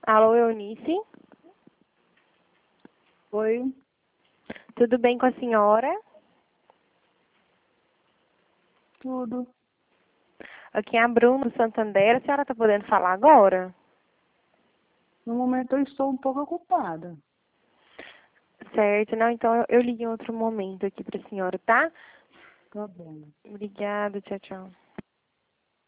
Alô, Eunice? Oi, Tudo bem com a senhora? tudo. Aqui é a Bruna do Santander. A senhora está podendo falar agora? No momento eu estou um pouco ocupada. Certo. Não, então eu ligo em outro momento aqui para a senhora, tá? Tá bom. Obrigada. Tchau, tchau.